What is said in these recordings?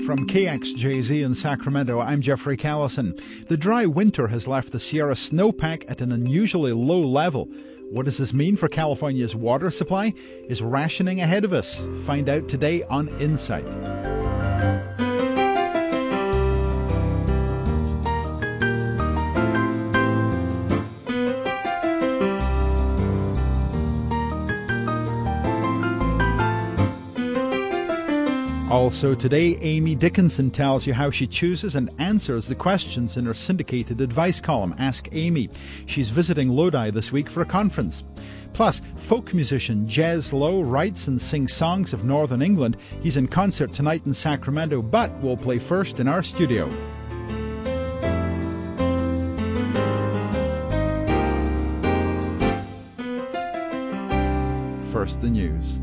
From KXJZ in Sacramento, I'm Jeffrey Callison. The dry winter has left the Sierra snowpack at an unusually low level. What does this mean for California's water supply? Is rationing ahead of us? Find out today on Insight. Also today, Amy Dickinson tells you how she chooses and answers the questions in her syndicated advice column, Ask Amy. She's visiting Lodi this week for a conference. Plus, folk musician Jez Lowe writes and sings songs of Northern England. He's in concert tonight in Sacramento, but will play first in our studio. First, the news.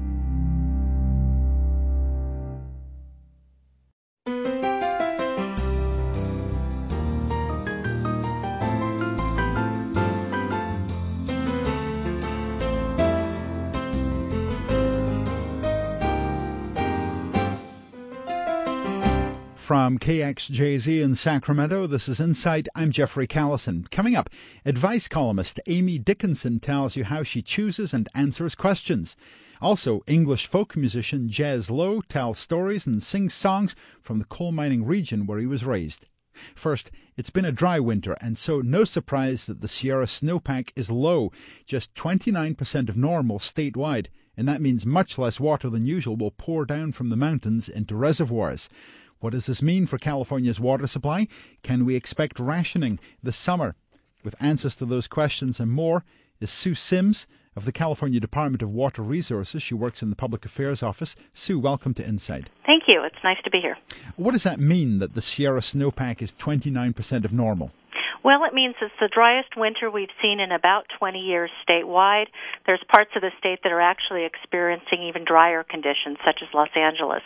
From KXJZ in Sacramento, this is Insight. I'm Jeffrey Callison. Coming up, advice columnist Amy Dickinson tells you how she chooses and answers questions. Also, English folk musician Jez Lowe tells stories and sings songs from the coal mining region where he was raised. First, it's been a dry winter, and so no surprise that the Sierra snowpack is low, just 29% of normal statewide, and that means much less water than usual will pour down from the mountains into reservoirs. What does this mean for California's water supply? Can we expect rationing this summer? With answers to those questions and more is Sue Sims of the California Department of Water Resources. She works in the Public Affairs Office. Sue, welcome to Insight. Thank you. It's nice to be here. What does that mean that the Sierra snowpack is 29% of normal? Well, it means it's the driest winter we've seen in about 20 years statewide. There's parts of the state that are actually experiencing even drier conditions, such as Los Angeles.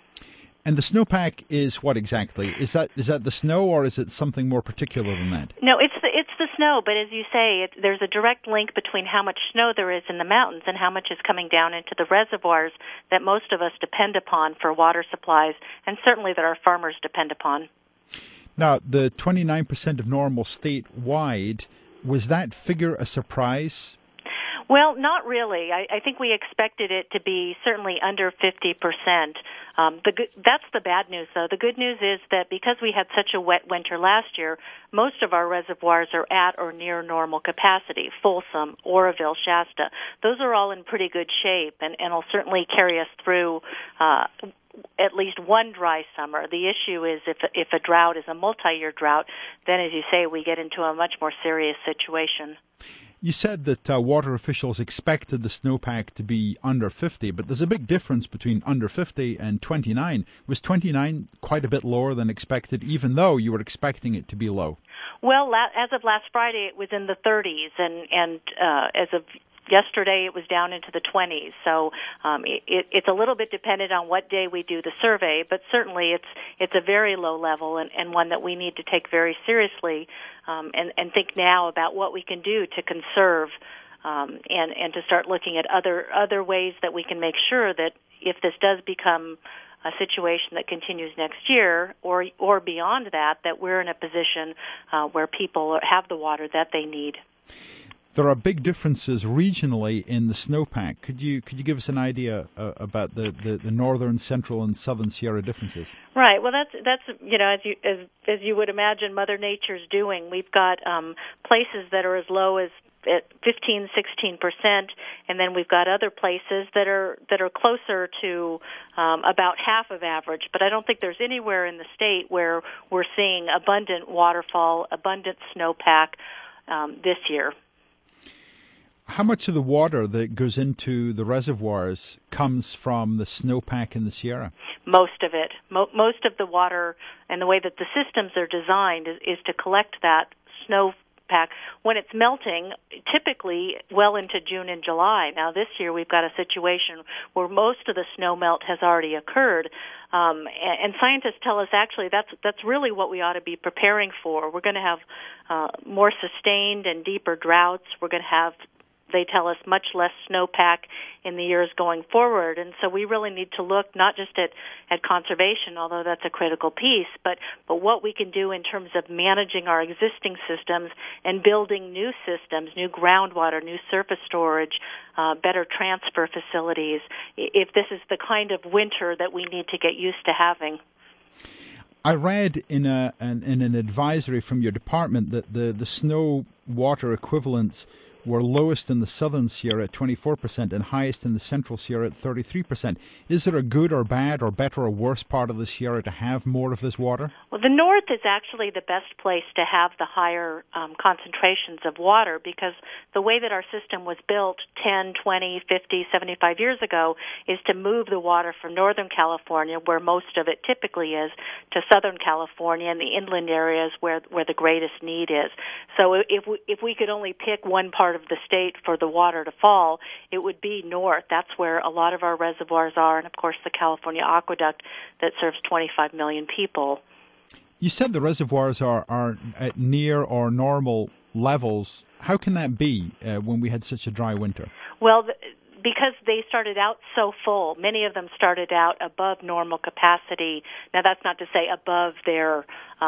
And the snowpack is what exactly? Is that the snow, or is it something more particular than that? No, it's the snow. But as you say, there's a direct link between how much snow there is in the mountains and how much is coming down into the reservoirs that most of us depend upon for water supplies, and certainly that our farmers depend upon. Now, the 29% of normal statewide, was that figure a surprise? Well, not really. I think we expected it to be certainly under 50%. That's the bad news, though. The good news is that because we had such a wet winter last year, most of our reservoirs are at or near normal capacity. Folsom, Oroville, Shasta. Those are all in pretty good shape and will certainly carry us through at least one dry summer. The issue is if a drought is a multi-year drought, then, as you say, we get into a much more serious situation. You said that water officials expected the snowpack to be under 50, but there's a big difference between under 50 and 29. Was 29 quite a bit lower than expected, even though you were expecting it to be low? Well, as of last Friday, it was in the 30s, and as of yesterday, it was down into the 20s. So it's a little bit dependent on what day we do the survey, but certainly it's a very low level and one that we need to take very seriously and think now about what we can do to conserve and to start looking at other ways that we can make sure that if this does become a situation that continues next year or beyond that we're in a position where people have the water that they need. There are big differences regionally in the snowpack. Could you give us an idea about the northern, central, and southern Sierra differences? Right. Well, that's as you would imagine, Mother Nature's doing. We've got places that are as low as at 15, 16%, and then we've got other places that are closer to about half of average. But I don't think there's anywhere in the state where we're seeing abundant waterfall, abundant snowpack this year. How much of the water that goes into the reservoirs comes from the snowpack in the Sierra? Most of it. Most of the water and the way that the systems are designed is to collect that snowpack when it's melting, typically well into June and July. Now this year we've got a situation where most of the snow melt has already occurred. And scientists tell us actually that's really what we ought to be preparing for. We're going to have more sustained and deeper droughts. We're going to have they tell us much less snowpack in the years going forward. And so we really need to look not just at conservation, although that's a critical piece, but what we can do in terms of managing our existing systems and building new systems, new groundwater, new surface storage, better transfer facilities, if this is the kind of winter that we need to get used to having. I read in an advisory from your department that the snow water equivalents were lowest in the southern Sierra at 24% and highest in the central Sierra at 33%. Is there a good or bad or better or worse part of the Sierra to have more of this water? Well, the north is actually the best place to have the higher concentrations of water because the way that our system was built 10, 20, 50, 75 years ago is to move the water from Northern California, where most of it typically is, to Southern California and the inland areas where the greatest need is. So if we could only pick one part of the state for the water to fall, it would be north. That's where a lot of our reservoirs are, and of course the California Aqueduct that serves 25 million people. You said the reservoirs are at near or normal levels. How can that be when we had such a dry winter? Well, because they started out so full, many of them started out above normal capacity. Now, that's not to say above their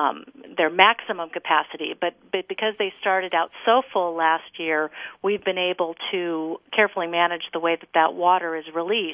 maximum capacity, but because they started out so full last year, we've been able to carefully manage the way that water is released.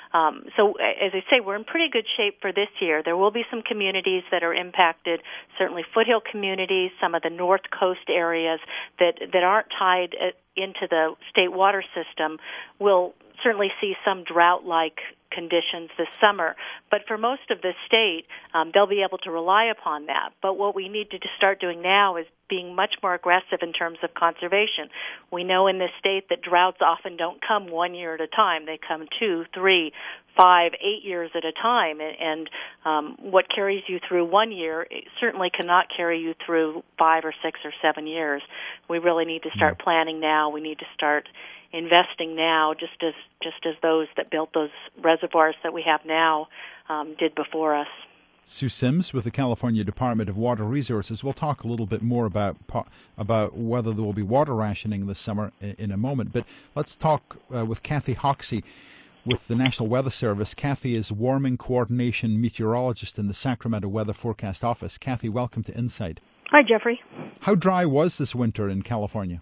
So, as I say, we're in pretty good shape for this year. There will be some communities that are impacted, certainly foothill communities, some of the north coast areas that aren't tied into the state water system will certainly see some drought-like conditions this summer. But for most of the state, they'll be able to rely upon that. But what we need to start doing now is being much more aggressive in terms of conservation. We know in this state that droughts often don't come 1 year at a time. They come 2, 3, 5, 8 years at a time. And what carries you through 1 year certainly cannot carry you through 5 or 6 or 7 years. We really need to start planning now. We need to start investing now, just as those that built those reservoirs that we have now did before us. Sue Sims with the California Department of Water Resources. We'll talk a little bit more about whether there will be water rationing this summer in a moment. But let's talk with Kathy Hoxie with the National Weather Service. Kathy is warming coordination meteorologist in the Sacramento Weather Forecast Office. Kathy, welcome to Insight. Hi, Jeffrey. How dry was this winter in California?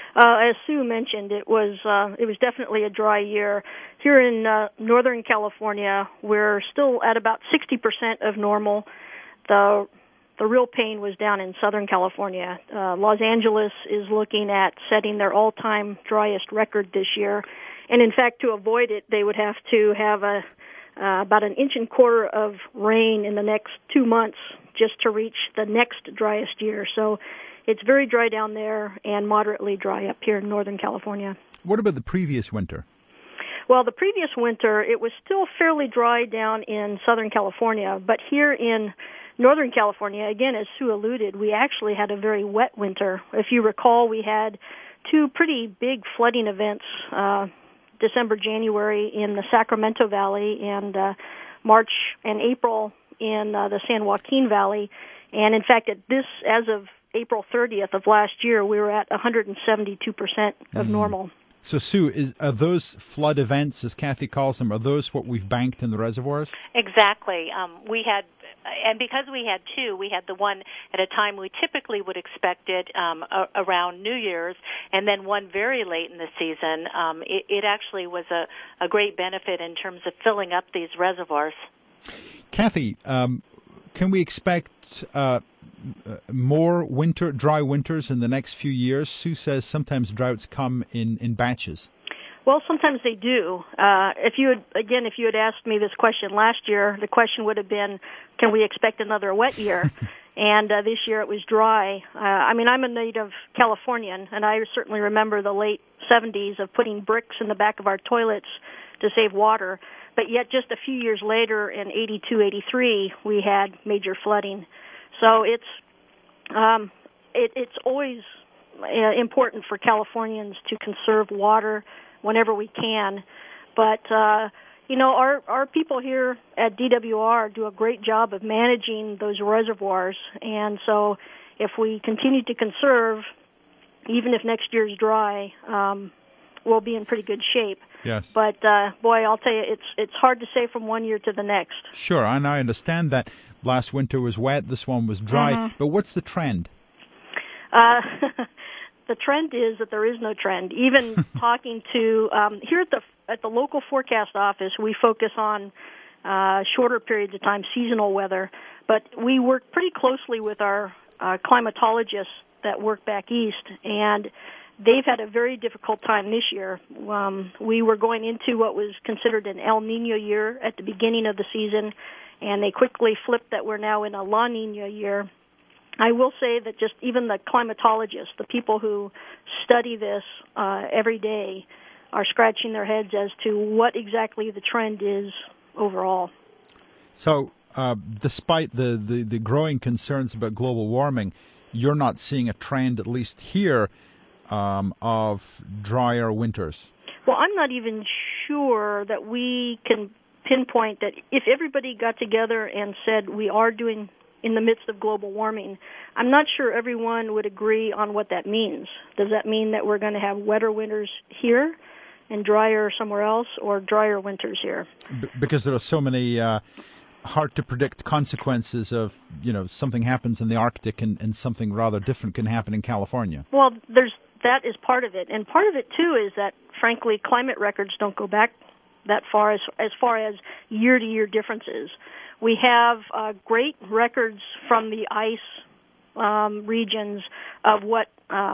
As Sue mentioned, it was definitely a dry year. Here in Northern California, we're still at about 60% of normal. The real pain was down in Southern California. Los Angeles is looking at setting their all-time driest record this year. And in fact, to avoid it, they would have to have about 1.25 inches of rain in the next 2 months just to reach the next driest year. So it's very dry down there and moderately dry up here in Northern California. What about the previous winter? Well, the previous winter, it was still fairly dry down in Southern California, but here in Northern California, again, as Sue alluded, we actually had a very wet winter. If you recall, we had 2 pretty big flooding events, December, January in the Sacramento Valley, and March and April in the San Joaquin Valley. And in fact, as of April 30th of last year, we were at 172% of normal. So, Sue, are those flood events, as Kathy calls them, are those what we've banked in the reservoirs? Exactly. We had, and because we had 2, we had the one at a time we typically would expect it around New Year's, and then one very late in the season. It actually was a great benefit in terms of filling up these reservoirs. Kathy, can we expect more dry winters in the next few years? Sue says sometimes droughts come in batches. Well, sometimes they do. If you had asked me this question last year, the question would have been, can we expect another wet year? And this year it was dry. I'm a native Californian, and I certainly remember the late 70s of putting bricks in the back of our toilets to save water. But yet just a few years later, in 82, 83, we had major flooding. So it's always important for Californians to conserve water whenever we can. But, our people here at DWR do a great job of managing those reservoirs. And so if we continue to conserve, even if next year's dry, we'll be in pretty good shape. Yes. But boy, I'll tell you, it's hard to say from one year to the next. Sure, and I understand that last winter was wet, this one was dry. Mm-hmm. But what's the trend? The trend is that there is no trend. Even talking to here at the local forecast office, we focus on shorter periods of time, seasonal weather. But we work pretty closely with our climatologists that work back east, and they've had a very difficult time this year. We were going into what was considered an El Nino year at the beginning of the season, and they quickly flipped that we're now in a La Nina year. I will say that just even the climatologists, the people who study this every day, are scratching their heads as to what exactly the trend is overall. So, despite the growing concerns about global warming, you're not seeing a trend, at least here, of drier winters? Well, I'm not even sure that we can pinpoint that if everybody got together and said we are doing in the midst of global warming, I'm not sure everyone would agree on what that means. Does that mean that we're going to have wetter winters here and drier somewhere else, or drier winters here? Because there are so many hard to predict consequences of, something happens in the Arctic and something rather different can happen in California. Well, that is part of it. And part of it, too, is that, frankly, climate records don't go back that far as far as year-to-year differences. We have great records from the ice regions of what,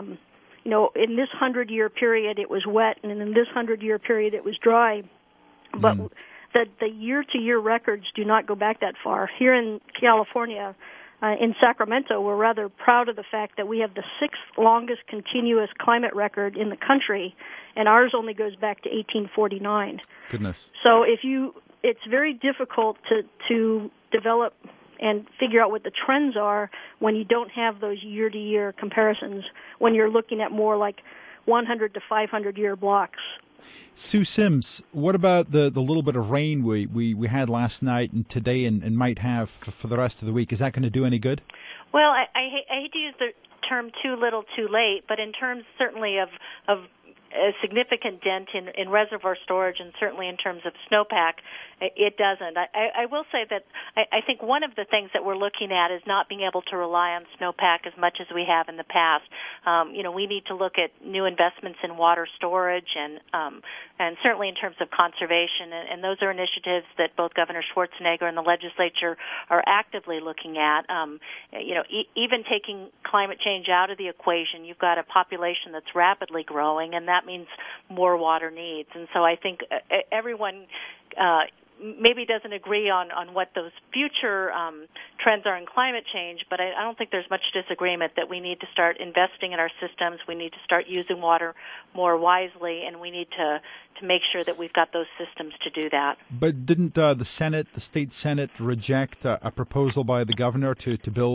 in this 100-year period it was wet, and in this 100-year period it was dry. But the year-to-year records do not go back that far. Here in California, in Sacramento, we're rather proud of the fact that we have the sixth longest continuous climate record in the country, and ours only goes back to 1849. Goodness. So it's very difficult to develop and figure out what the trends are when you don't have those year-to-year comparisons, when you're looking at more like 100 to 500-year blocks. Sue Sims, what about the little bit of rain we had last night and today and might have for the rest of the week? Is that going to do any good? Well, I hate to use the term too little, too late, but in terms certainly of a significant dent in reservoir storage, and certainly in terms of snowpack, it doesn't. I will say that I think one of the things that we're looking at is not being able to rely on snowpack as much as we have in the past. We need to look at new investments in water storage and certainly in terms of conservation, and those are initiatives that both Governor Schwarzenegger and the legislature are actively looking at. Even taking climate change out of the equation, you've got a population that's rapidly growing, and that means more water needs. And so I think everyone maybe doesn't agree on what those future trends are in climate change, but I don't think there's much disagreement that we need to start investing in our systems, we need to start using water more wisely, and we need to make sure that we've got those systems to do that. But didn't the state Senate reject a proposal by the governor to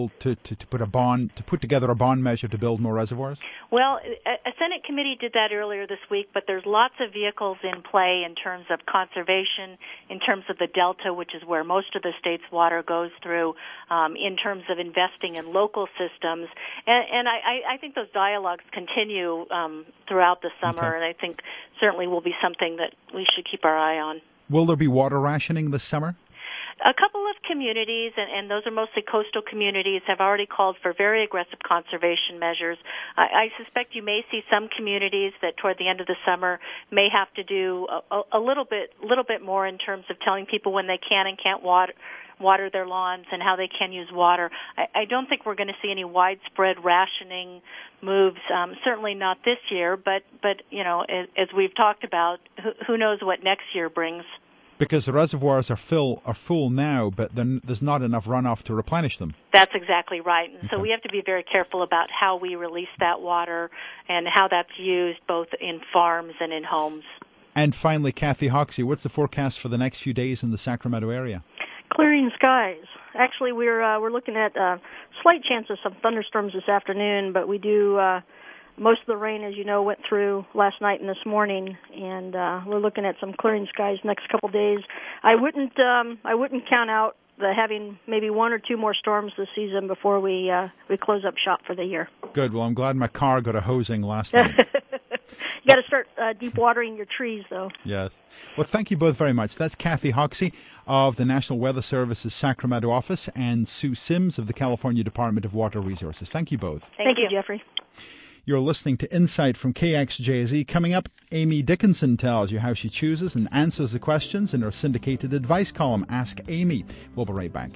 put together a bond measure to build more reservoirs? Well, a Senate committee did that earlier this week, but there's lots of vehicles in play in terms of conservation, in terms of the Delta, which is where most of the state's water goes through, in terms of investing in local systems. And I think those dialogues continue throughout the summer, and I think certainly will be something that we should keep our eye on. Will there be water rationing this summer? A couple of communities, and those are mostly coastal communities, have already called for very aggressive conservation measures. I suspect you may see some communities that toward the end of the summer may have to do a little bit more in terms of telling people when they can and can't water their lawns and how they can use water. I don't think we're going to see any widespread rationing moves, certainly not this year, but as we've talked about, who knows what next year brings. Because the reservoirs are full now, but then there's not enough runoff to replenish them. That's exactly right. And so we have to be very careful about how we release that water and how that's used both in farms and in homes. And finally, Kathy Hoxie, what's the forecast for the next few days in the Sacramento area? Clearing skies. Actually, we're looking at slight chance of some thunderstorms this afternoon, but we do most of the rain, as you know, went through last night and this morning, and we're looking at some clearing skies next couple days. I wouldn't count out having maybe one or two more storms this season before we close up shop for the year. Good. Well, I'm glad my car got a hosing last night. You got to start deep watering your trees, though. Yes. Well, thank you both very much. That's Kathy Hoxie of the National Weather Service's Sacramento office and Sue Sims of the California Department of Water Resources. Thank you both. Thank you, Jeffrey. You're listening to Insight from KXJZ. Coming up, Amy Dickinson tells you how she chooses and answers the questions in her syndicated advice column, Ask Amy. We'll be right back.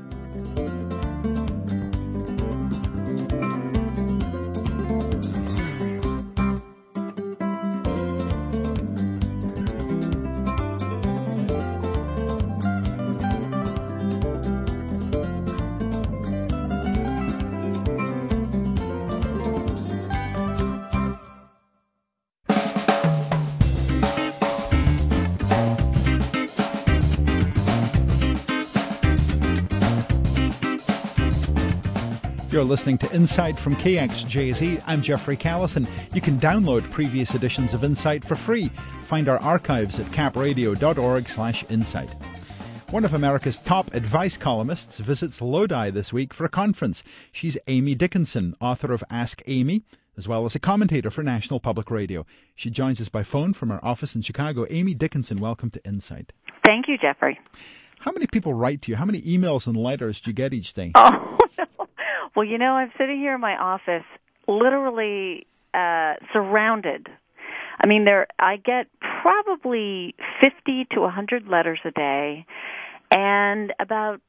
You're listening to Insight from KXJZ. I'm Jeffrey Callison. You can download previous editions of Insight for free. Find our archives at capradio.org/insight. One of America's top advice columnists visits Lodi this week for a conference. She's Amy Dickinson, author of Ask Amy, as well as a commentator for National Public Radio. She joins us by phone from her office in Chicago. Amy Dickinson, welcome to Insight. Thank you, Jeffrey. How many people write to you? How many emails and letters do you get each day? Oh, no. Well, I'm sitting here in my office, literally surrounded. I mean, I get probably 50 to 100 letters a day and about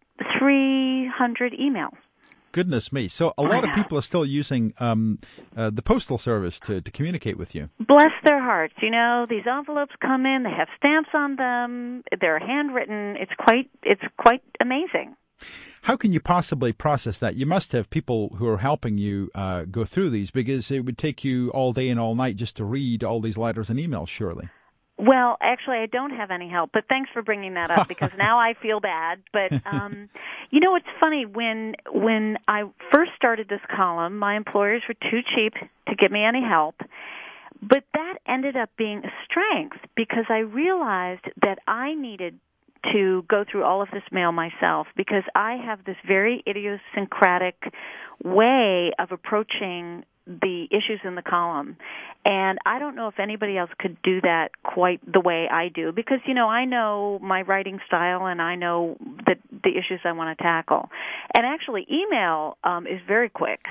300 emails. Goodness me. So a lot of people are still using the Postal Service to communicate with you. Bless their hearts. These envelopes come in, they have stamps on them, they're handwritten. It's quite amazing. How can you possibly process that? You must have people who are helping you go through these, because it would take you all day and all night just to read all these letters and emails, surely. Well, actually, I don't have any help, but thanks for bringing that up, because now I feel bad. But, it's funny. When I first started this column, my employers were too cheap to give me any help. But that ended up being a strength, because I realized that I needed to go through all of this mail myself, because I have this very idiosyncratic way of approaching the issues in the column. And I don't know if anybody else could do that quite the way I do, because, I know my writing style and I know the issues I want to tackle. And actually, email is very quick.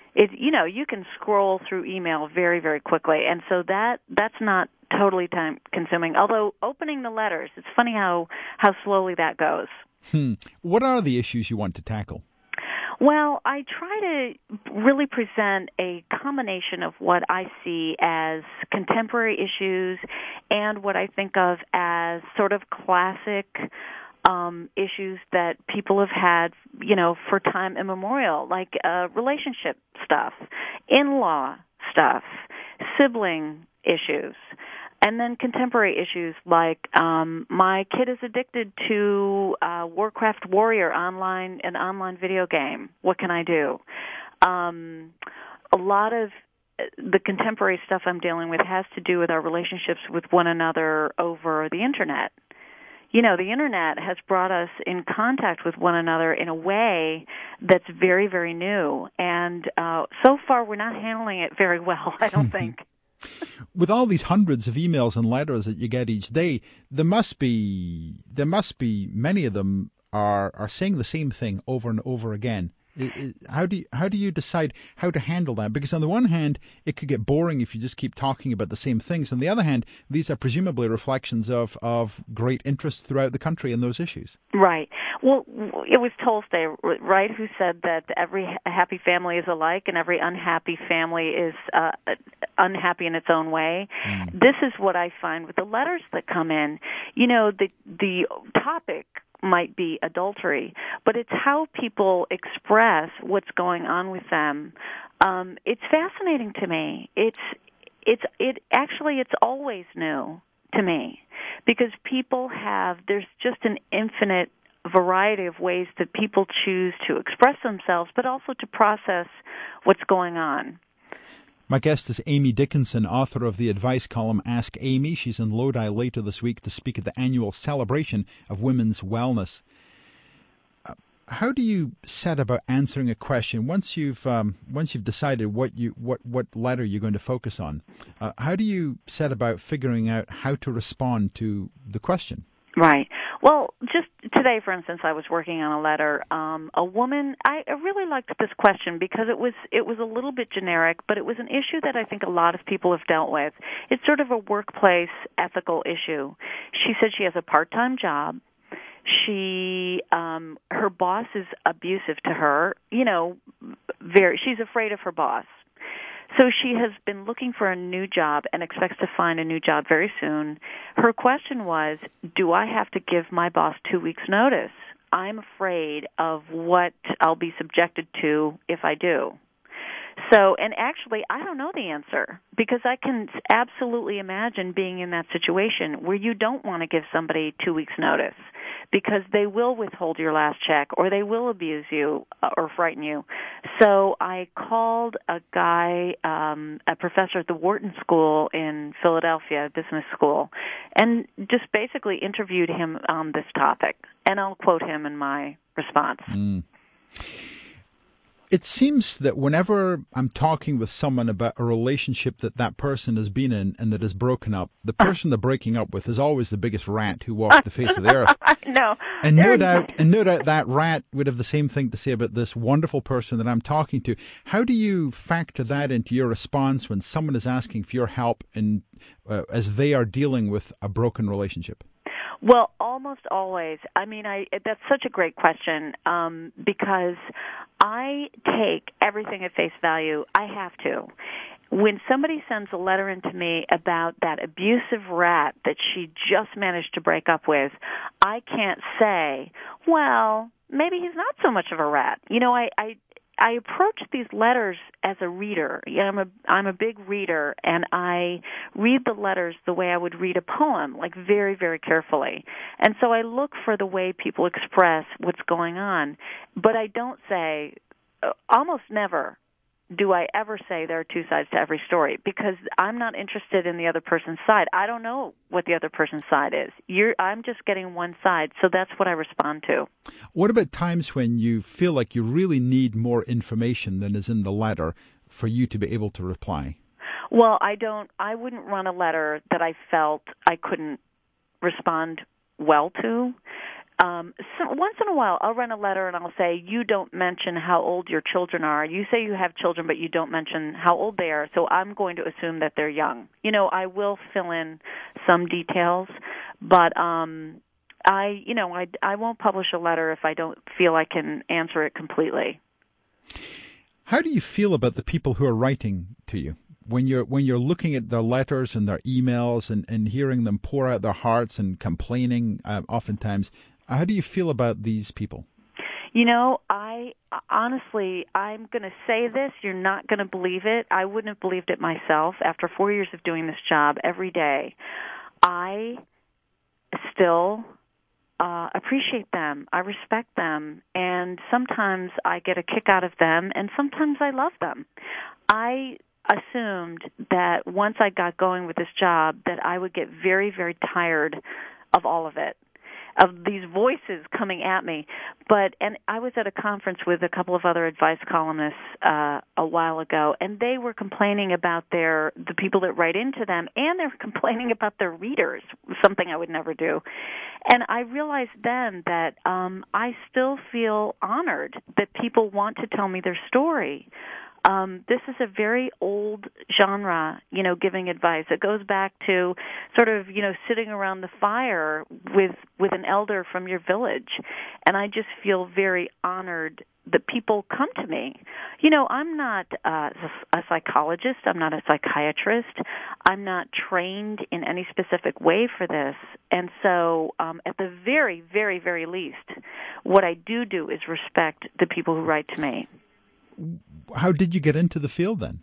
You can scroll through email very, very quickly. And so that's not totally time-consuming. Although opening the letters, it's funny how slowly that goes. What are the issues you want to tackle? Well, I try to really present a combination of what I see as contemporary issues and what I think of as sort of classic issues that people have had, for time immemorial, like relationship stuff, in-law stuff, sibling issues. And then contemporary issues like my kid is addicted to Warcraft Warrior an online video game. What can I do? A lot of the contemporary stuff I'm dealing with has to do with our relationships with one another over the Internet. The Internet has brought us in contact with one another in a way that's very, very new. And so far, we're not handling it very well, I don't think. With all these hundreds of emails and letters that you get each day, there must be many of them are saying the same thing over and over again. How do you decide how to handle that? Because on the one hand, it could get boring if you just keep talking about the same things. On the other hand, these are presumably reflections of great interest throughout the country in those issues. Right. Well, it was Tolstoy, right, who said that every happy family is alike and every unhappy family is unhappy in its own way. This is what I find with the letters that come in. The topic might be adultery, but it's how people express what's going on with them. It's fascinating to me. It's always new to me, because there's just an infinite variety of ways that people choose to express themselves, but also to process what's going on. My guest is Amy Dickinson, author of the advice column Ask Amy. She's in Lodi later this week to speak at the annual celebration of women's wellness. How do you set about answering a question once you've decided what letter you're going to focus on? How do you set about figuring out how to respond to the question? Right. Well, just today, for instance, I was working on a letter. A woman. I really liked this question because it was a little bit generic, but it was an issue that I think a lot of people have dealt with. It's sort of a workplace ethical issue. She said she has a part-time job. Her boss is abusive to her. She's afraid of her boss. So she has been looking for a new job and expects to find a new job very soon. Her question was, do I have to give my boss 2 weeks' notice? I'm afraid of what I'll be subjected to if I do. So, and actually, I don't know the answer because I can absolutely imagine being in that situation where you don't want to give somebody 2 weeks' notice because they will withhold your last check or they will abuse you or frighten you. So I called a guy, a professor at the Wharton School in Philadelphia, business school, and just basically interviewed him on this topic. And I'll quote him in my response. It seems that whenever I'm talking with someone about a relationship that person has been in and that is broken up, the person they're breaking up with is always the biggest rat who walked the face of the earth. No. And no doubt that rat would have the same thing to say about this wonderful person that I'm talking to. How do you factor that into your response when someone is asking for your help as they are dealing with a broken relationship? Well, almost always. I mean, that's such a great question because I take everything at face value. I have to. When somebody sends a letter in to me about that abusive rat that she just managed to break up with, I can't say, well, maybe he's not so much of a rat. I approach these letters as a reader. I'm a big reader, and I read the letters the way I would read a poem, like very, very carefully. And so I look for the way people express what's going on. But I don't say, almost never do I ever say there are two sides to every story because I'm not interested in the other person's side. I don't know what the other person's side is. I'm just getting one side, so that's what I respond to. What about times when you feel like you really need more information than is in the letter for you to be able to reply? Well, I wouldn't run a letter that I felt I couldn't respond well to. So once in a while, I'll run a letter and I'll say, you don't mention how old your children are. You say you have children, but you don't mention how old they are, so I'm going to assume that they're young. I will fill in some details, but I won't publish a letter if I don't feel I can answer it completely. How do you feel about the people who are writing to you? When you're looking at their letters and their emails and hearing them pour out their hearts and complaining oftentimes, how do you feel about these people? I honestly, I'm going to say this. You're not going to believe it. I wouldn't have believed it myself. After 4 years of doing this job every day, I still appreciate them. I respect them. And sometimes I get a kick out of them, and sometimes I love them. I assumed that once I got going with this job that I would get very, very tired of all of it, of these voices coming at me. And I was at a conference with a couple of other advice columnists a while ago, and they were complaining about the people that write into them, and they're complaining about their readers, something I would never do. And I realized then that I still feel honored that people want to tell me their story. This is a very old genre, giving advice. It goes back to sort of, sitting around the fire with an elder from your village. And I just feel very honored that people come to me. I'm not a psychologist. I'm not a psychiatrist. I'm not trained in any specific way for this. And so at the very, very, very least, what I do is respect the people who write to me. How did you get into the field then?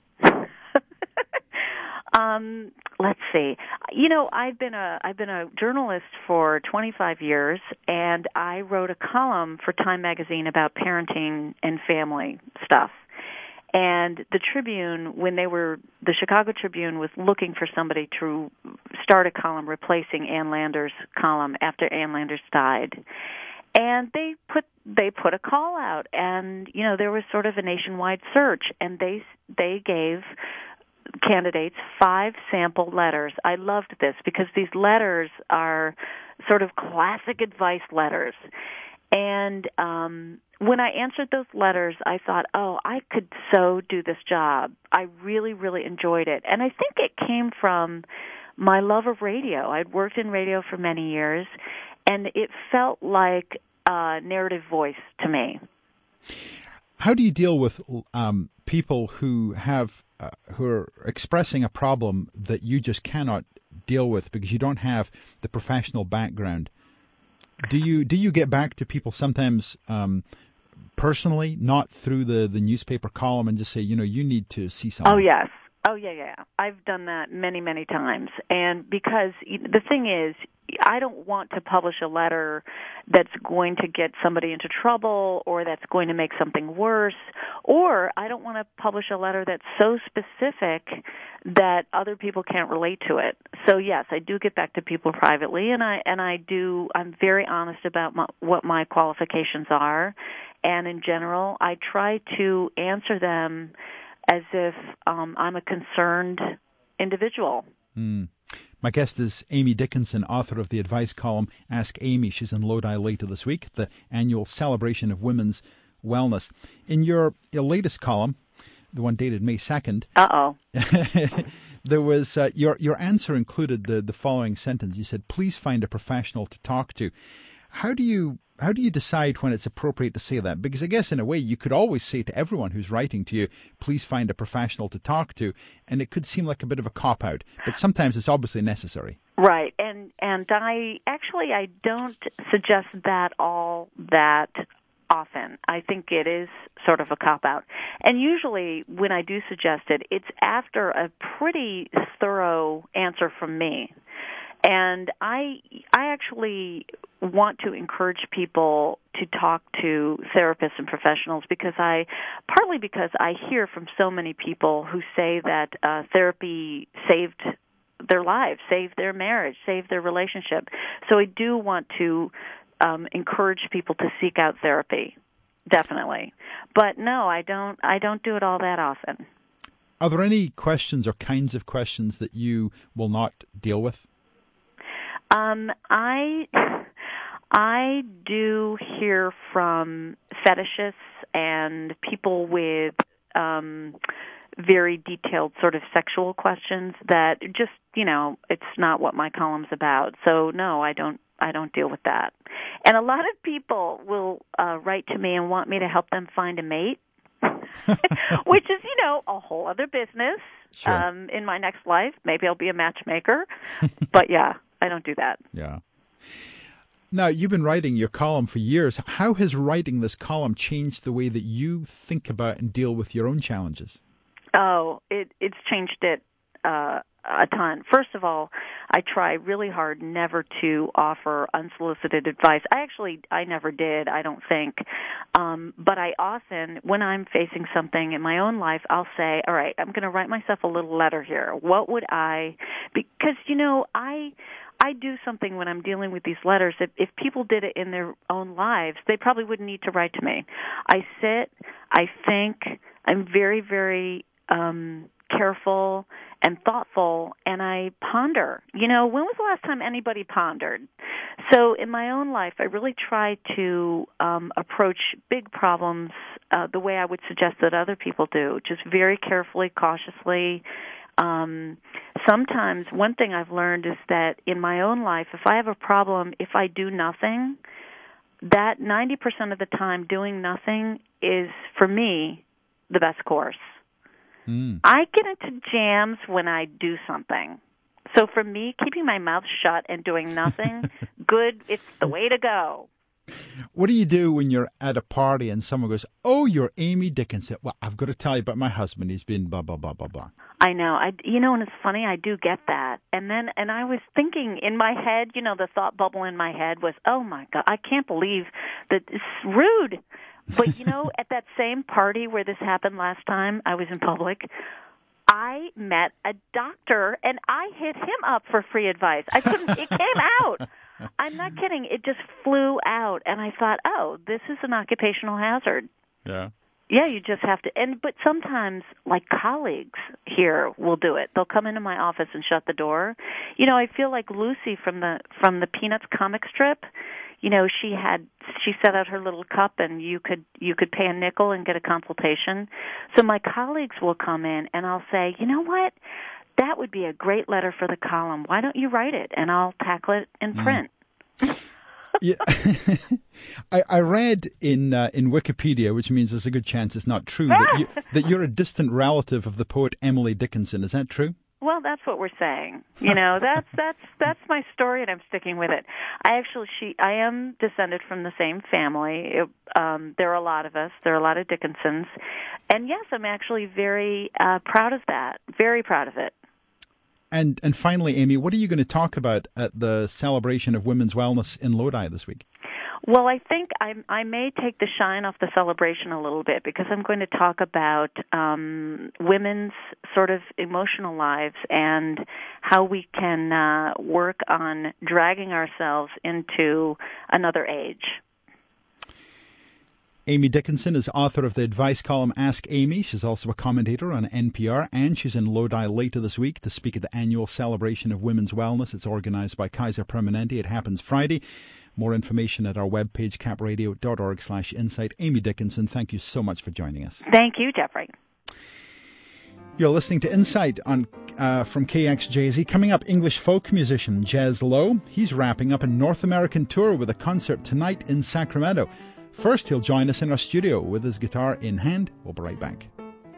Let's see. I've been a journalist for 25 years, and I wrote a column for Time magazine about parenting and family stuff. And the Tribune, the Chicago Tribune was looking for somebody to start a column replacing Ann Landers' column after Ann Landers died. And they put a call out, and there was sort of a nationwide search, and they gave candidates 5 sample letters. I loved this because these letters are sort of classic advice letters. And when I answered those letters, I thought, I could so do this job. I really, really enjoyed it. And I think it came from my love of radio. I'd worked in radio for many years, and it felt like a narrative voice to me. How do you deal with people who are expressing a problem that you just cannot deal with because you don't have the professional background? Do you get back to people sometimes personally, not through the newspaper column, and just say, you need to see something? Oh, yes. Oh, yeah. I've done that many, many times. And because the thing is, I don't want to publish a letter that's going to get somebody into trouble or that's going to make something worse, or I don't want to publish a letter that's so specific that other people can't relate to it. So yes, I do get back to people privately, and I'm very honest about what my qualifications are, and in general, I try to answer them as if I'm a concerned individual. My guest is Amy Dickinson, author of the advice column Ask Amy. She's in Lodi later this week, the annual celebration of women's wellness. In your latest column, the one dated May 2nd, there was your answer included the following sentence. You said, "Please find a professional to talk to." How do you decide when it's appropriate to say that? Because I guess in a way you could always say to everyone who's writing to you, please find a professional to talk to, and it could seem like a bit of a cop-out, but sometimes it's obviously necessary. Right, and I don't suggest that all that often. I think it is sort of a cop-out. And usually when I do suggest it, it's after a pretty thorough answer from me. And I actually want to encourage people to talk to therapists and professionals partly because I hear from so many people who say that therapy saved their lives, saved their marriage, saved their relationship. So I do want to encourage people to seek out therapy, definitely. But no, I don't do it all that often. Are there any questions or kinds of questions that you will not deal with? I do hear from fetishists and people with very detailed sort of sexual questions that just, it's not what my column's about. So no, I don't deal with that. And a lot of people will write to me and want me to help them find a mate, which is, a whole other business. Sure. In my next life. Maybe I'll be a matchmaker. But yeah, I don't do that. Yeah. Now, you've been writing your column for years. How has writing this column changed the way that you think about and deal with your own challenges? Oh, it's changed it a ton. First of all, I try really hard never to offer unsolicited advice. I never did, I don't think. But I often, when I'm facing something in my own life, I'll say, all right, I'm going to write myself a little letter here. What would because, I do something when I'm dealing with these letters. If people did it in their own lives, they probably wouldn't need to write to me. I sit, I think, I'm very, very careful and thoughtful, and I ponder. When was the last time anybody pondered? So in my own life, I really try to approach big problems the way I would suggest that other people do, just very carefully, cautiously. Sometimes one thing I've learned is that in my own life, if I have a problem, if I do nothing, that 90% of the time doing nothing is, for me, the best course. I get into jams when I do something. So for me, keeping my mouth shut and doing nothing, it's the way to go. What do you do when you're at a party and someone goes, "Oh, you're Amy Dickinson"? Well, I've got to tell you about my husband. He's been blah, blah, blah, blah, blah. I know. And it's funny, I do get that. And I was thinking in my head, the thought bubble in my head was, oh my God, I can't believe that it's rude. But, at that same party where this happened last time, I was in public, I met a doctor, and I hit him up for free advice. I couldn't. It came out. I'm not kidding. It just flew out, and I thought, oh, this is an occupational hazard. Yeah. Yeah, you just have to. But sometimes, like, colleagues here will do it. They'll come into my office and shut the door. You know, I feel like Lucy from the Peanuts comic strip. You know, she set out her little cup, and you could pay a nickel and get a consultation. So my colleagues will come in, and I'll say, you know what? That would be a great letter for the column. Why don't you write it, and I'll tackle it in print. Yeah, I read in Wikipedia, which means there's a good chance it's not true, that you're a distant relative of the poet Emily Dickinson. Is that true? Well, that's what we're saying. You know, that's my story, and I'm sticking with it. I am descended from the same family. There are a lot of us. There are a lot of Dickinsons, and yes, I'm actually very proud of that. Very proud of it. And finally, Amy, what are you going to talk about at the celebration of women's wellness in Lodi this week? Well, I think I may take the shine off the celebration a little bit, because I'm going to talk about women's sort of emotional lives and how we can work on dragging ourselves into another age. Amy Dickinson is author of the advice column Ask Amy. She's also a commentator on NPR, and she's in Lodi later this week to speak at the annual celebration of women's wellness. It's organised by Kaiser Permanente. It happens Friday. More information at our webpage, capradio.org/insight. Amy Dickinson, thank you so much for joining us. Thank you, Jeffrey. You're listening to Insight on from KXJZ. Coming up, English folk musician Jez Lowe. He's wrapping up a North American tour with a concert tonight in Sacramento. First, he'll join us in our studio with his guitar in hand. We'll be right back.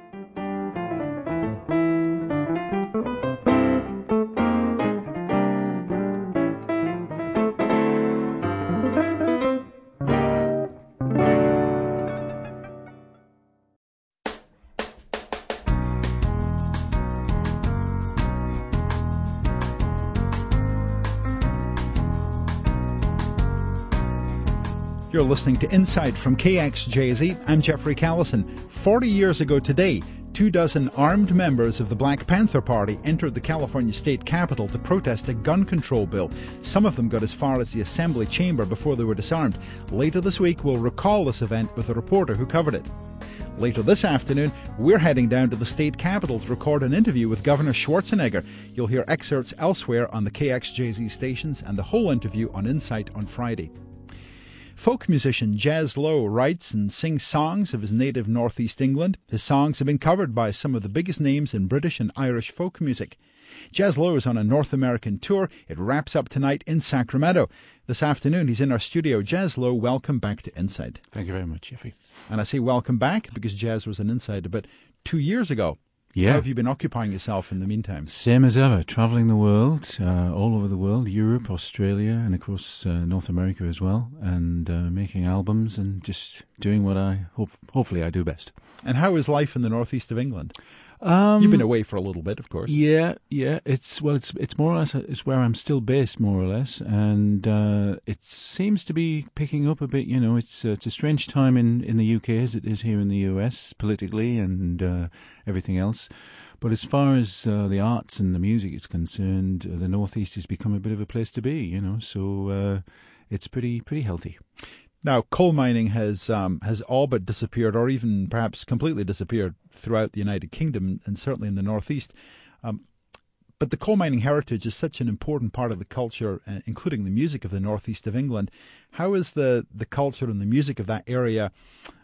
You're listening to Insight from KXJZ. I'm Jeffrey Callison. 40 years ago today, 24 armed members of the Black Panther Party entered the California state capitol to protest a gun control bill. Some of them got as far as the assembly chamber before they were disarmed. Later this week, we'll recall this event with a reporter who covered it. Later this afternoon, we're heading down to the state capitol to record an interview with Governor Schwarzenegger. You'll hear excerpts elsewhere on the KXJZ stations and the whole interview on Insight on Friday. Folk musician Jez Lowe writes and sings songs of his native northeast England. His songs have been covered by some of the biggest names in British and Irish folk music. Jez Lowe is on a North American tour. It wraps up tonight in Sacramento. This afternoon he's in our studio. Jez Lowe, welcome back to Insight. Thank you very much, Jeffrey. And I say welcome back because Jez was an Insight about 2 years ago. Yeah. How have you been occupying yourself in the meantime? Same as ever, travelling the world, all over the world, Europe, Australia, and of course North America as well, and making albums and just doing what I hopefully I do best. And how is life in the northeast of England? You've been away for a little bit, of course. Yeah. It's more or less it's where I'm still based, more or less, and it seems to be picking up a bit. You know, it's a strange time in the UK as it is here in the US politically and everything else. But as far as the arts and the music is concerned, the northeast has become a bit of a place to be. You know, so it's pretty healthy. Now, coal mining has all but disappeared, or even perhaps completely disappeared throughout the United Kingdom and certainly in the Northeast. But the coal mining heritage is such an important part of the culture, including the music of the Northeast of England. How is the culture and the music of that area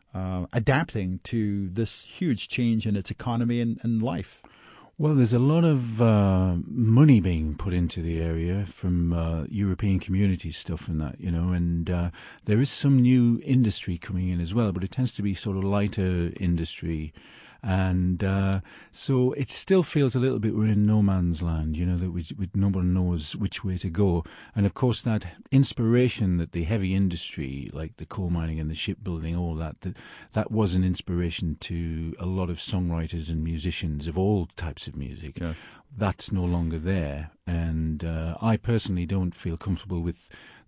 adapting to this huge change in its economy and life? Well, there's a lot of money being put into the area from European community stuff and that, you know, and there is some new industry coming in as well, but it tends to be sort of lighter industry. And so it still feels a little bit we're in no man's land, you know, that no one knows which way to go. And of course, that inspiration that the heavy industry, like the coal mining and the shipbuilding, all that was an inspiration to a lot of songwriters and musicians of all types of music. Yeah. That's no longer there. And I personally don't feel comfortable with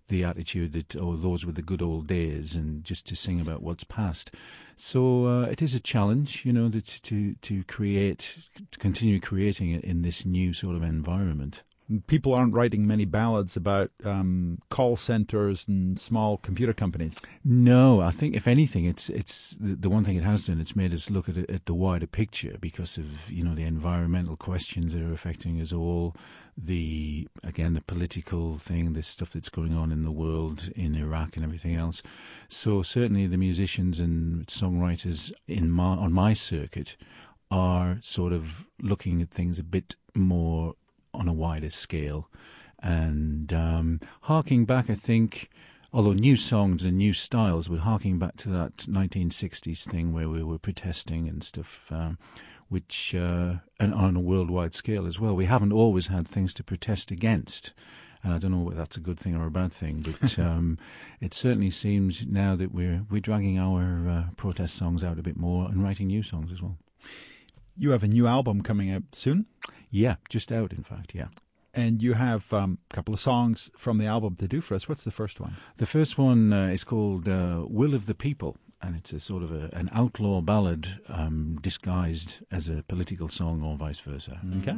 the attitude that, oh, those were the good old days, and just to sing about what's past. So it is a challenge, you know, to continue creating it in this new sort of environment. People aren't writing many ballads about call centers and small computer companies. No, I think if anything, it's the one thing it has done. It's made us look at the wider picture because of, you know, the environmental questions that are affecting us all. The political thing, the stuff that's going on in the world, in Iraq and everything else. So certainly the musicians and songwriters on my circuit are sort of looking at things a bit more on a wider scale, and harking back, I think, although new songs and new styles, but harking back to that 1960s thing where we were protesting and stuff, which and on a worldwide scale as well. We haven't always had things to protest against, and I don't know whether that's a good thing or a bad thing, but it certainly seems now that we're dragging our protest songs out a bit more and writing new songs as well. You have a new album coming out soon? Yeah, just out, in fact, yeah. And you have a couple of songs from the album to do for us. What's the first one? The first one is called Will of the People, and it's a sort of an outlaw ballad disguised as a political song or vice versa. Okay.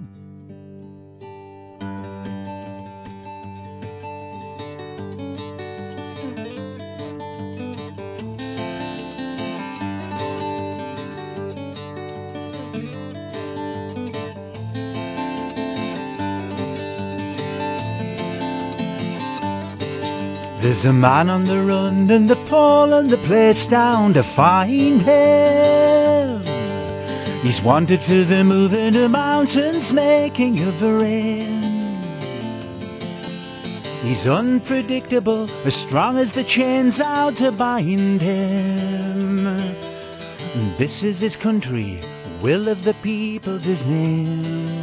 There's a man on the run and the Paul and the place down to find him. He's wanted for the moving the mountains, making of the rain. He's unpredictable, as strong as the chains out to bind him. This is his country, will of the people's his name.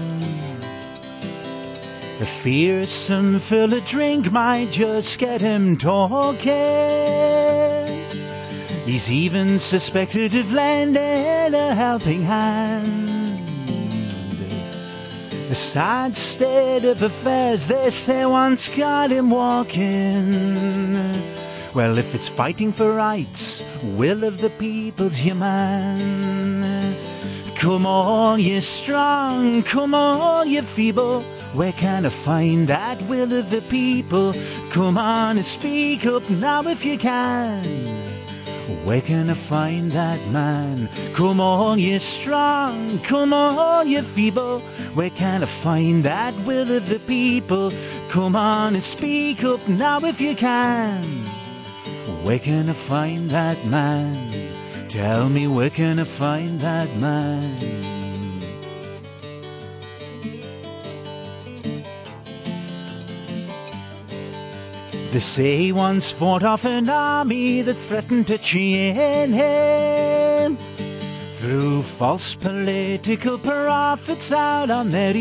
A fearsome full of drink might just get him talking. He's even suspected of lending a helping hand. The sad state of affairs, they say, once got him walking. Well, if it's fighting for rights, will of the people's your man. Come on, you strong, come on, you feeble. Where can I find that will of the people? Come on and speak up now if you can. Where can I find that man? Come on, you strong, come on, you feeble. Where can I find that will of the people? Come on and speak up now if you can. Where can I find that man? Tell me, where can I find that man? They say he once fought off an army that threatened to chain him. Threw false political prophets out on their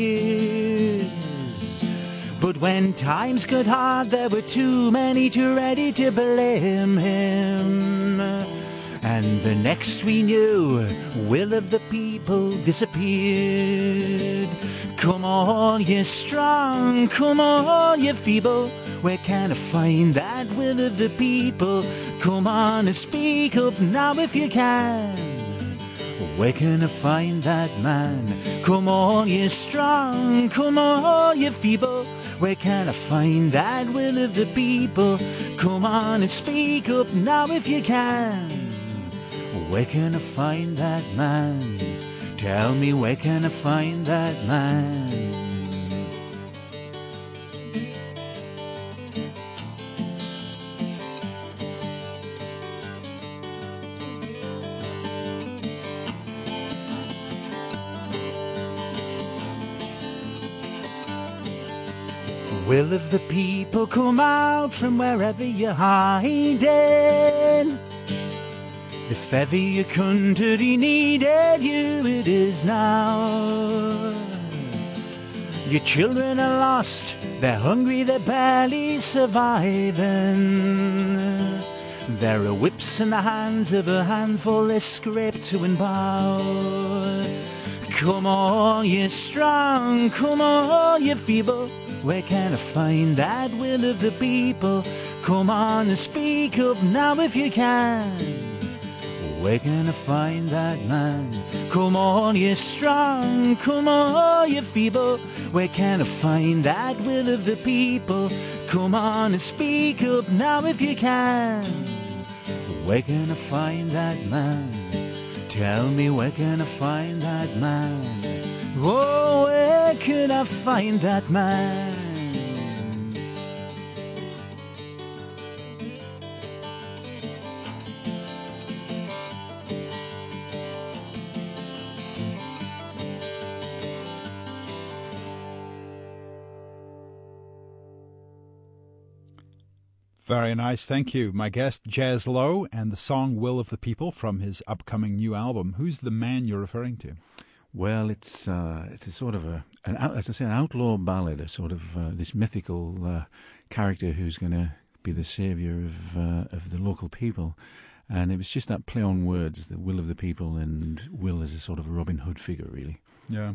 ears. But when times got hard, there were too many too ready to blame him. And the next we knew, will of the people disappeared. Come on, you strong, come on, you feeble. Where can I find that will of the people? Come on and speak up now if you can. Where can I find that man? Come on, you strong, come on, you feeble. Where can I find that will of the people? Come on and speak up now if you can. Where can I find that man? Tell me, where can I find that man? Will of the people come out from wherever you're hiding? If ever your country needed you, it is now. Your children are lost, they're hungry, they're barely surviving. There are whips in the hands of a handful they scrape to and bow. Come on, you strong, come on, you feeble. Where can I find that will of the people? Come on and speak up now if you can. Where can I find that man? Come on, you're strong, come on, you're feeble. Where can I find that will of the people? Come on and speak up now if you can. Where can I find that man? Tell me, where can I find that man? Oh, where can I find that man? Very nice, thank you. My guest, Jez Lowe, and the song Will of the People from his upcoming new album. Who's the man you're referring to? Well, it's a sort of an outlaw ballad, a sort of this mythical character who's going to be the saviour of the local people. And it was just that play on words, the will of the people, and Will as a sort of a Robin Hood figure, really. Yeah.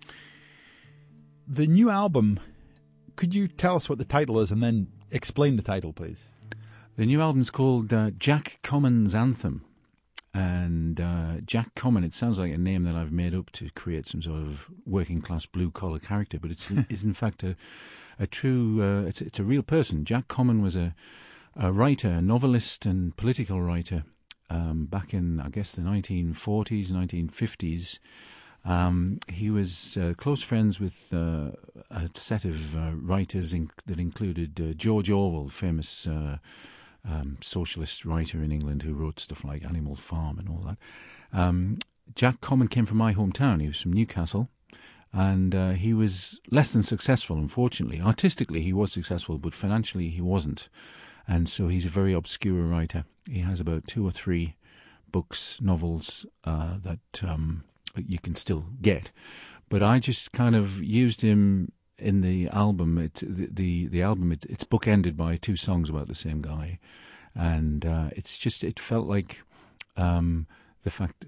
The new album, could you tell us what the title is and then explain the title, please? The new album's called Jack Common's Anthem. And Jack Common, it sounds like a name that I've made up to create some sort of working-class blue-collar character, but it's in fact a true, it's a real person. Jack Common was a writer, a novelist and political writer back in, I guess, the 1940s, 1950s. He was close friends with a set of writers that included George Orwell, famous socialist writer in England who wrote stuff like Animal Farm and all that. Jack Common came from my hometown. He was from Newcastle, and he was less than successful, unfortunately. Artistically, he was successful, but financially, he wasn't. And so he's a very obscure writer. He has about 2 or 3 books, novels that you can still get. But I just kind of used him in the album. The album, it's bookended by 2 songs about the same guy. And it felt like the fact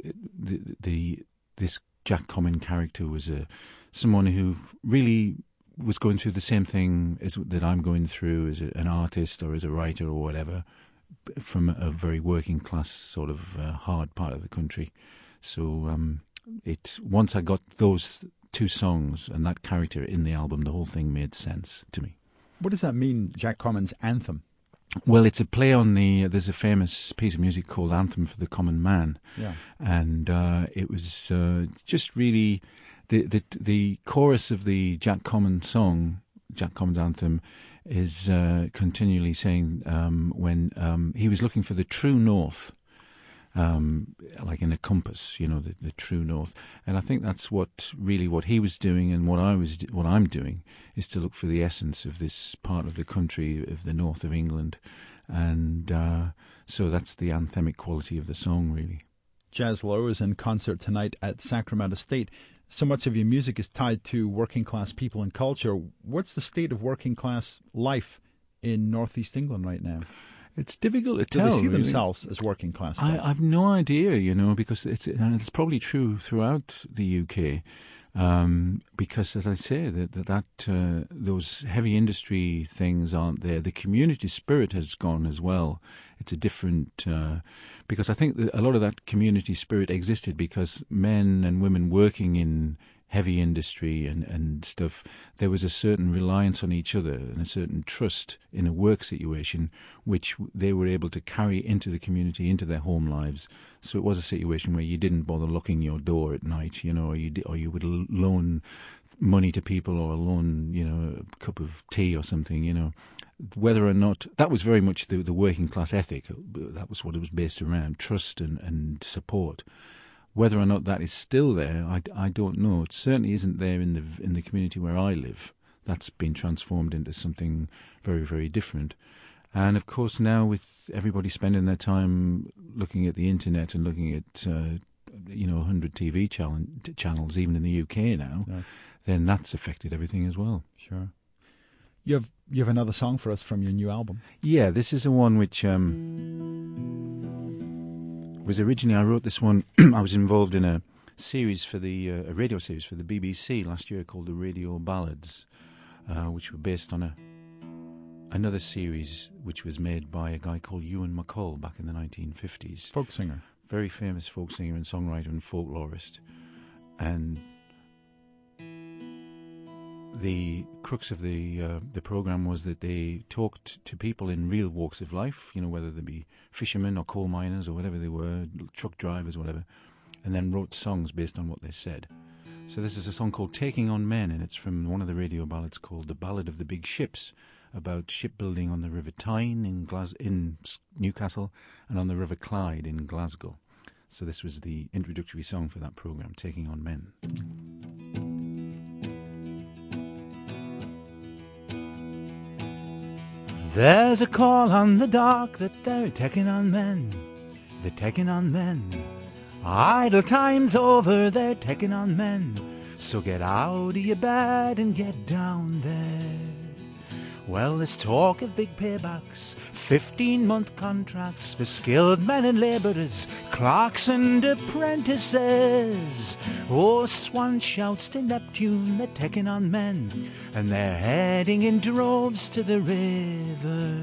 this Jack Common character was someone who really was going through the same thing that I'm going through as an artist or as a writer or whatever, from a very working class sort of hard part of the country. So once I got those 2 songs and that character in the album, the whole thing made sense to me. What does that mean, Jack Common's Anthem? Well, it's a play on there's a famous piece of music called Anthem for the Common Man. Yeah. And it was just really the chorus of the Jack Common song, Jack Common's Anthem, is continually saying when he was looking for the true north, like in a compass, the true north. And I think that's what he was doing, and what I'm doing is to look for the essence of this part of the country, of the north of England. And so that's the anthemic quality of the song, really. Jez Lowe is in concert tonight at Sacramento State. So much of your music is tied to working class people and culture. What's the state of working class life in northeast England right now? It's difficult to tell. Do they see really themselves as working class? I've no idea, because it's probably true throughout the UK. Because, as I say, those heavy industry things aren't there. The community spirit has gone as well. It's a different because I think that a lot of that community spirit existed because men and women working in heavy industry and stuff, there was a certain reliance on each other and a certain trust in a work situation which they were able to carry into the community, into their home lives. So it was a situation where you didn't bother locking your door at night, or you would loan money to people or loan, a cup of tea or something, Whether or not, that was very much the working class ethic. That was what it was based around, trust and support. Whether or not that is still there, I don't know. It certainly isn't there in the community where I live. That's been transformed into something very, very different. And of course, now with everybody spending their time looking at the internet and looking at 100 TV channels, even in the UK now, yeah, then that's affected everything as well. Sure. You have another song for us from your new album. Yeah, this is the one which was originally, I wrote this one. I was involved in a series for a radio series for the BBC last year called The Radio Ballads, which were based on another series which was made by a guy called Ewan MacColl back in the 1950s. Folk singer. Very famous folk singer and songwriter and folklorist. And the crux of the program was that they talked to people in real walks of life, whether they be fishermen or coal miners or whatever they were, truck drivers, whatever, and then wrote songs based on what they said. So this is a song called Taking on Men, and it's from one of the radio ballads called The Ballad of the Big Ships, about shipbuilding on the River Tyne in Newcastle and on the River Clyde in Glasgow. So this was the introductory song for that program, Taking on Men. There's a call on the dock that they're taking on men. They're taking on men. Idle time's over, they're taking on men. So get out of your bed and get down there. Well, there's talk of big paybacks, 15-month contracts for skilled men and labourers, clerks and apprentices. Oh, Swan shouts to Neptune, they're taking on men, and they're heading in droves to the river.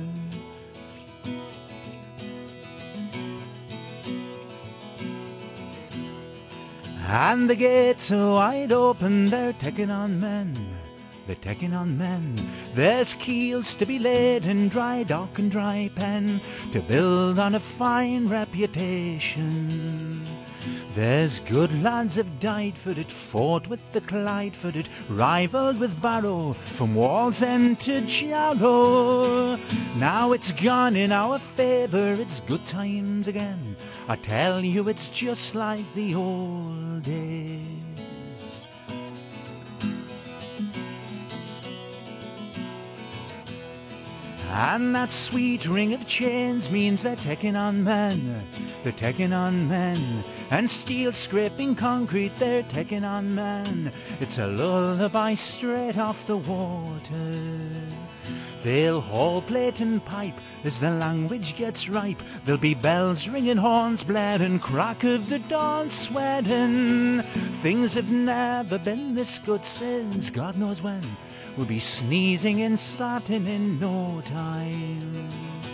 And the gates are wide open, they're taking on men. They're taking on men. There's keels to be laid in dry dock and dry pen to build on a fine reputation. There's good lads have died for it, fought with the Clyde for it, rivalled with Barrow from Wallsend to Jarrow. Now it's gone in our favour, it's good times again. I tell you, it's just like the old days. And that sweet ring of chains means they're taking on men. They're taking on men. And steel scraping concrete, they're taking on men. It's a lullaby straight off the water. They'll haul plate and pipe as the language gets ripe. There'll be bells ringing, horns blaring, crack of the dawn sweating. Things have never been this good since God knows when. We'll be sneezing and satin in no time.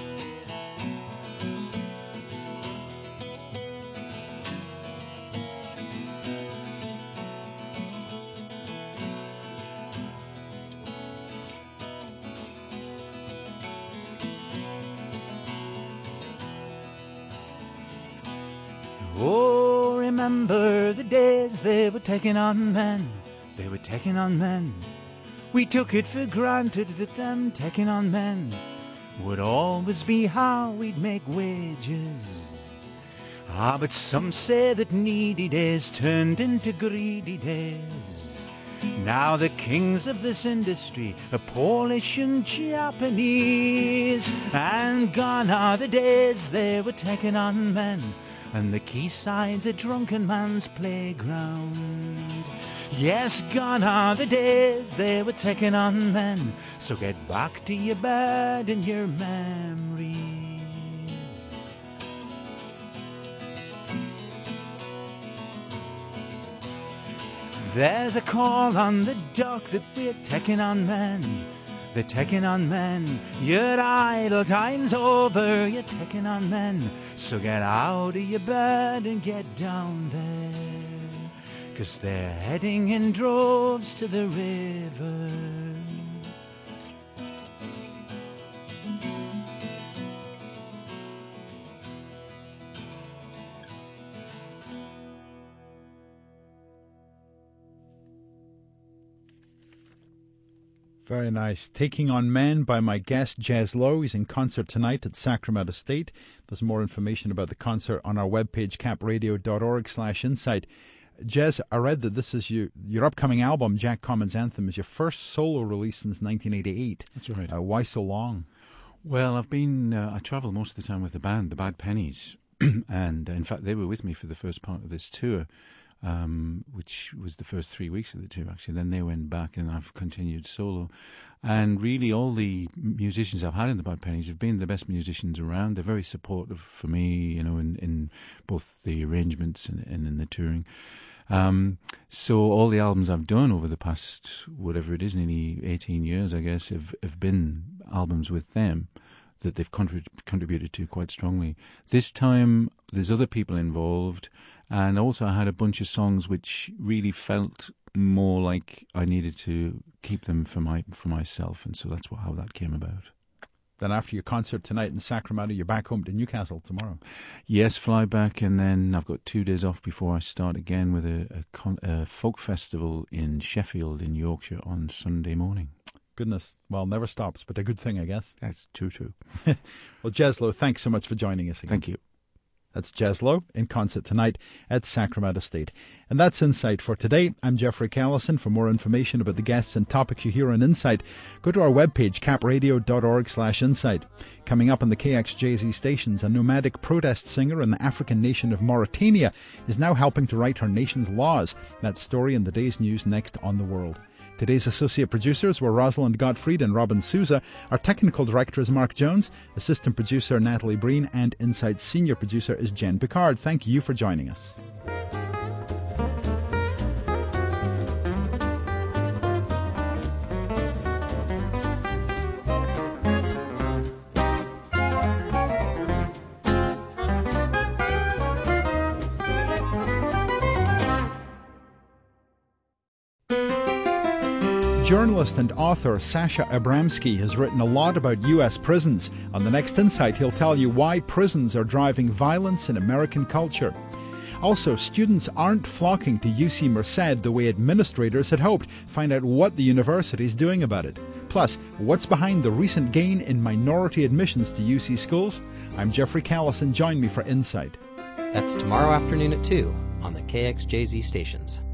Oh, remember the days they were taking on men. They were taking on men. We took it for granted that them taking on men would always be how we'd make wages. Ah, but some say that needy days turned into greedy days. Now the kings of this industry are Polish and Japanese, and gone are the days they were taking on men, and the quayside's a drunken man's playground. Yes, gone are the days they were taking on men, so get back to your bed and your memories. There's a call on the dock that we're taking on men. They're taking on men. Your idle time's over, you're taking on men. So get out of your bed and get down there. 'Cause they're heading in droves to the river. Very nice. Taking on Men by my guest, Jez Lowe. He's in concert tonight at Sacramento State. There's more information about the concert on our webpage, capradio.org/insight. Jez, I read that this is your upcoming album, Jack Commons Anthem, is your first solo release since 1988. That's right. Why so long? Well, I travel most of the time with the band, the Bad Pennies. And in fact, they were with me for the first part of this tour. Which was the first 3 weeks of the tour, actually. Then they went back and I've continued solo. And really all the musicians I've had in the Bad Pennies have been the best musicians around. They're very supportive for me, in both the arrangements and in the touring. So all the albums I've done over the past, whatever it is, nearly 18 years, I guess, have been albums with them that they've contributed to quite strongly. This time, there's other people involved, and also I had a bunch of songs which really felt more like I needed to keep them for myself, and so that's how that came about. Then after your concert tonight in Sacramento, you're back home to Newcastle tomorrow. Yes, fly back, and then I've got 2 days off before I start again with a folk festival in Sheffield in Yorkshire on Sunday morning. Goodness, well, never stops, but a good thing, I guess. That's true. Well, Jez Lowe, thanks so much for joining us again. Thank you. That's Jez Lowe in concert tonight at Sacramento State. And that's Insight for today. I'm Jeffrey Callison. For more information about the guests and topics you hear on Insight, go to our webpage, capradio.org/insight. Coming up on the KXJZ stations, a nomadic protest singer in the African nation of Mauritania is now helping to write her nation's laws. That story in the day's news next on The World. Today's associate producers were Rosalind Gottfried and Robin Souza. Our technical director is Mark Jones, assistant producer Natalie Breen, and Insight's senior producer is Jen Picard. Thank you for joining us. Journalist and author Sasha Abramsky has written a lot about U.S. prisons. On the next Insight, he'll tell you why prisons are driving violence in American culture. Also, students aren't flocking to UC Merced the way administrators had hoped. Find out what the university is doing about it. Plus, what's behind the recent gain in minority admissions to UC schools? I'm Jeffrey Callison. Join me for Insight. That's tomorrow afternoon at 2 on the KXJZ stations.